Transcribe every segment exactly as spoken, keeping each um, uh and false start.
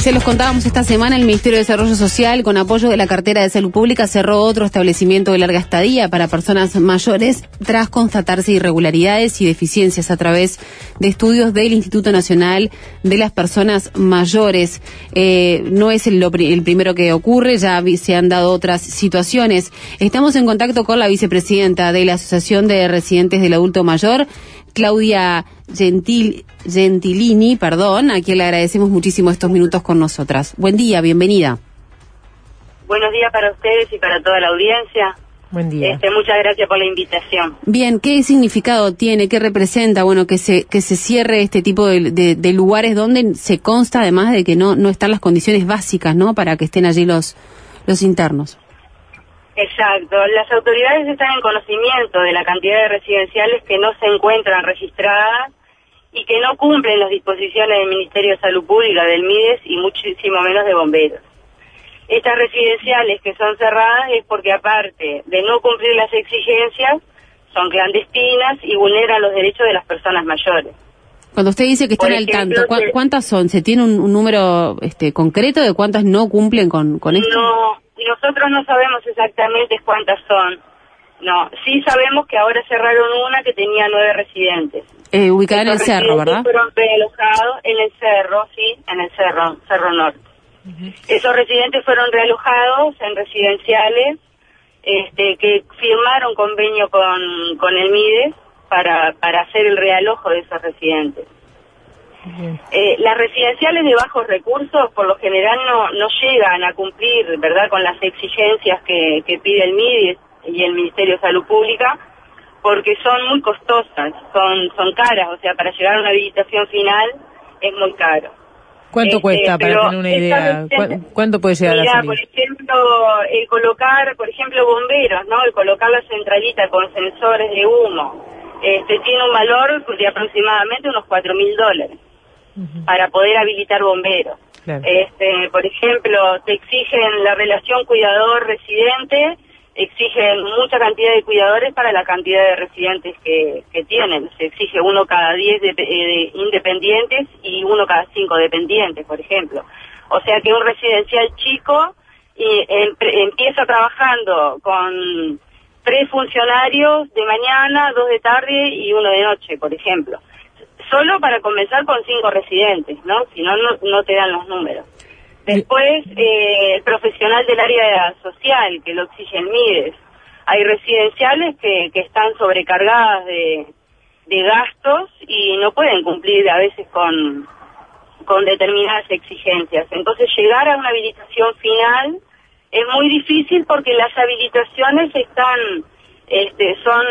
Se los contábamos esta semana, el Ministerio de Desarrollo Social, con apoyo de la Cartera de Salud Pública, cerró otro establecimiento de larga estadía para personas mayores tras constatarse irregularidades y deficiencias a través de estudios del Instituto Nacional de las Personas Mayores. Eh, no es el, lo, el primero que ocurre, ya se han dado otras situaciones. Estamos en contacto con la vicepresidenta de la Asociación de Residentes del Adulto Mayor, Claudia Gentil, Gentilini, perdón, a quien le agradecemos muchísimo estos minutos con nosotras. Buen día, bienvenida. Buenos días para ustedes y para toda la audiencia. Buen día. Este, muchas gracias por la invitación. Bien, ¿qué significado tiene, qué representa, bueno, que se que se cierre este tipo de, de, de lugares donde se consta además de que no no están las condiciones básicas, ¿no?, para que estén allí los los internos? Exacto, las autoridades están en conocimiento de la cantidad de residenciales que no se encuentran registradas y que no cumplen las disposiciones del Ministerio de Salud Pública, del MIDES y muchísimo menos de bomberos. Estas residenciales que son cerradas es porque, aparte de no cumplir las exigencias, son clandestinas y vulneran los derechos de las personas mayores. Cuando usted dice que están al tanto, ¿cu ¿cuántas son? ¿Se tiene un, un número este concreto de cuántas no cumplen con, con esto? No, nosotros no sabemos exactamente cuántas son. No, sí sabemos que ahora cerraron una que tenía nueve residentes. Eh, ubicada en el cerro, ¿verdad? Fueron realojados en el cerro, sí, en el cerro, Cerro Norte. Uh-huh. Esos residentes fueron realojados en residenciales este, que firmaron convenio con, con el MIDES para, para hacer el realojo de esos residentes. Uh-huh. Eh, las residenciales de bajos recursos, por lo general, no, no llegan a cumplir, ¿verdad?, con las exigencias que, que pide el MIDES y el Ministerio de Salud Pública, porque son muy costosas, son son caras, o sea, para llegar a una habilitación final es muy caro. ¿Cuánto este, cuesta, para tener una idea? ¿Cu ¿Cuánto puede llegar mira, a salir? Por ejemplo, el colocar, por ejemplo, bomberos, ¿no? El colocar la centralita con sensores de humo, este tiene un valor de aproximadamente unos cuatro mil dólares uh-huh. para poder habilitar bomberos. Claro. Este, por ejemplo, te exigen la relación cuidador-residente, exigen mucha cantidad de cuidadores para la cantidad de residentes que, que tienen. Se exige uno cada diez de, de independientes y uno cada cinco dependientes, por ejemplo. O sea que un residencial chico y, em, empieza trabajando con tres funcionarios de mañana, dos de tarde y uno de noche, por ejemplo. Solo para comenzar con cinco residentes, ¿no? Si no, no, no te dan los números. Después, eh, el profesional del área social, que lo exige el MIDES. Hay residenciales que, que están sobrecargadas de, de gastos y no pueden cumplir a veces con, con determinadas exigencias. Entonces, llegar a una habilitación final es muy difícil porque las habilitaciones están, este, son,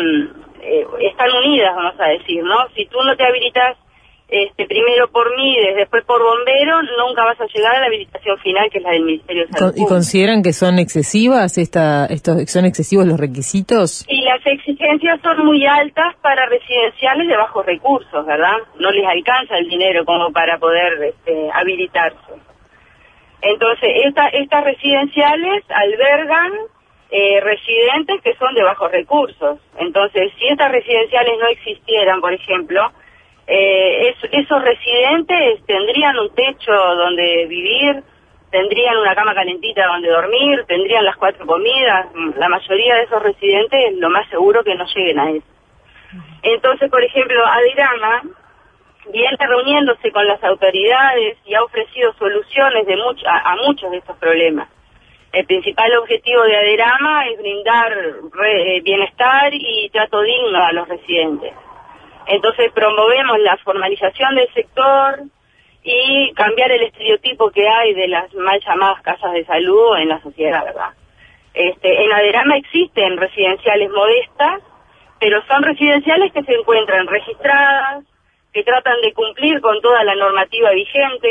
eh, están unidas, vamos a decir, ¿no? Si tú no te habilitas Este, primero por MIDES, después por bombero, nunca vas a llegar a la habilitación final, que es la del Ministerio de Salud Pública. ¿Y consideran que son excesivas esta, estos, son excesivos los requisitos? Y las exigencias son muy altas para residenciales de bajos recursos, ¿verdad? No les alcanza el dinero como para poder este, habilitarse. Entonces, esta, estas residenciales albergan eh, residentes que son de bajos recursos. Entonces, si estas residenciales no existieran, por ejemplo, Eh, es, esos residentes tendrían un techo donde vivir, tendrían una cama calentita donde dormir, tendrían las cuatro comidas. La mayoría de esos residentes, lo más seguro que no lleguen a eso. Entonces, por ejemplo, Adirama viene reuniéndose con las autoridades y ha ofrecido soluciones de much a, a muchos de estos problemas. El principal objetivo de Adirama es brindar re, bienestar y trato digno a los residentes. Entonces promovemos la formalización del sector y cambiar el estereotipo que hay de las mal llamadas casas de salud en la sociedad, ¿verdad? Este, en Adirama existen residenciales modestas, pero son residenciales que se encuentran registradas, que tratan de cumplir con toda la normativa vigente,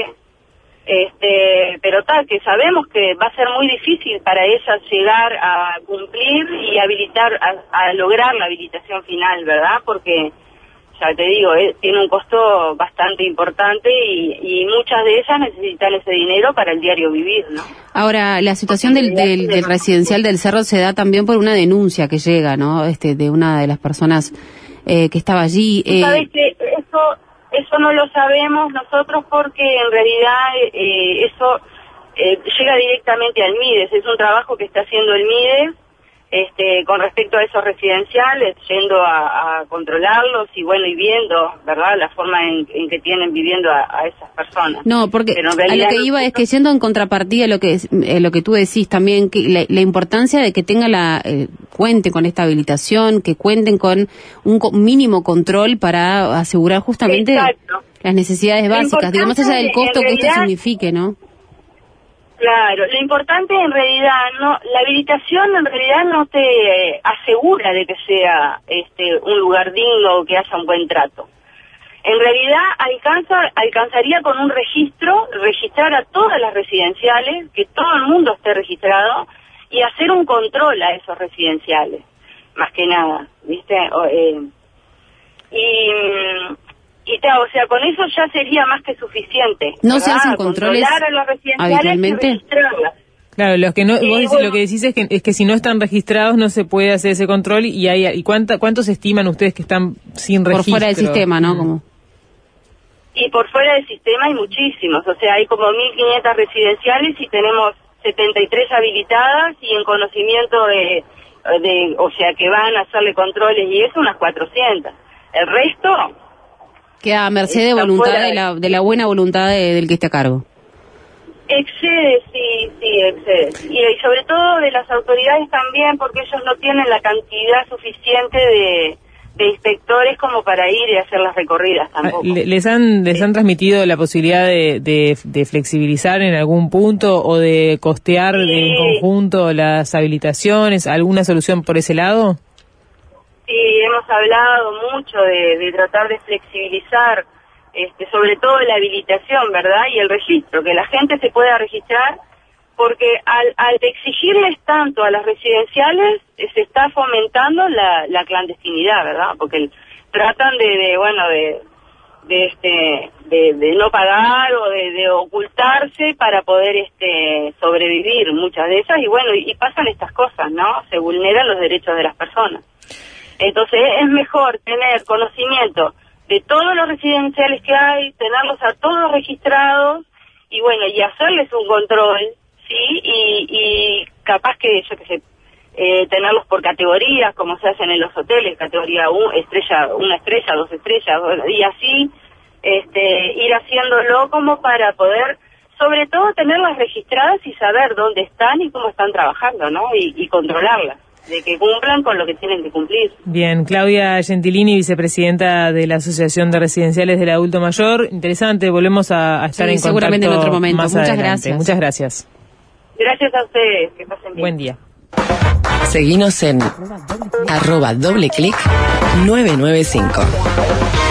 este, pero tal, que sabemos que va a ser muy difícil para ellas llegar a cumplir y habilitar, a, a lograr la habilitación final, ¿verdad? Porque ya te digo, eh, tiene un costo bastante importante y, y muchas de ellas necesitan ese dinero para el diario vivir, ¿no? Ahora, la situación del, del, del residencial del Cerro se da también por una denuncia que llega, ¿no? Este, de una de las personas eh, que estaba allí. Eh... ¿Sabes que eso eso no lo sabemos nosotros porque en realidad eh, eso eh, llega directamente al MIDES, es un trabajo que está haciendo el MIDES este, con respecto a esos residenciales, yendo a, a controlarlos y bueno, y viendo, ¿verdad?, la forma en, en que tienen viviendo a, a esas personas. No, porque a lo que iba es que siendo en contrapartida lo que eh, lo que tú decís también, que la, la importancia de que tenga la eh, cuenten con esta habilitación, que cuenten con un co- mínimo control para asegurar justamente Exacto. las necesidades básicas, digo, más allá del costo que esto signifique, ¿no? Claro, lo importante en realidad, no, la habilitación en realidad no te eh, asegura de que sea este un lugar digno o que haya un buen trato. En realidad alcanza alcanzaría con un registro, registrar a todas las residenciales, que todo el mundo esté registrado y hacer un control a esos residenciales, más que nada, ¿viste? O, eh, y Y ta, o sea, con eso ya sería más que suficiente. ¿No se hacen controles habitualmente? Claro, los que no, y vos decís, bueno, lo que decís es que, es que si no están registrados no se puede hacer ese control y hay y cuánta, ¿cuántos estiman ustedes que están sin registro? Por fuera del sistema, ¿no? Como... Y por fuera del sistema hay muchísimos, o sea, hay como mil quinientas residenciales y tenemos setenta y tres habilitadas y en conocimiento de, de, o sea, que van a hacerle controles y eso unas cuatrocientas. El resto... Queda a merced de voluntad de la, de la buena voluntad de, del que esté a cargo. Excede, sí, sí, excede. Y, y sobre todo de las autoridades también, porque ellos no tienen la cantidad suficiente de, de inspectores como para ir y hacer las recorridas tampoco. ¿Les han les han transmitido la posibilidad de, de, de flexibilizar en algún punto o de costear sí. en conjunto las habilitaciones? ¿Alguna solución por ese lado? Sí, hemos hablado mucho de, de tratar de flexibilizar, este, sobre todo la habilitación, ¿verdad? Y el registro, que la gente se pueda registrar, porque al, al exigirles tanto a las residenciales, eh, se está fomentando la, la clandestinidad, ¿verdad? Porque el, tratan de, de, bueno, de, de este, de, de no pagar o de, de ocultarse para poder, este, sobrevivir muchas de esas, y bueno, y, y pasan estas cosas, ¿no? Se vulneran los derechos de las personas. Entonces es mejor tener conocimiento de todos los residenciales que hay, tenerlos a todos registrados y bueno, y hacerles un control, ¿sí? Y, y capaz que, yo qué sé, eh, tenerlos por categorías, como se hacen en los hoteles, categoría uno, estrella, una estrella, dos estrellas, y así este, ir haciéndolo como para poder, sobre todo, tenerlas registradas y saber dónde están y cómo están trabajando, ¿no? Y, y controlarlas, de que cumplan con lo que tienen que cumplir. Bien, Claudia Gentilini, vicepresidenta de la Asociación de Residenciales del Adulto Mayor. Interesante, volvemos a, a estar sí, en contacto seguramente en otro momento. Más Muchas adelante. gracias. Muchas gracias. Gracias a ustedes, que pasen bien. Buen día. Seguinos en arroba doble clic nueve nueve cinco.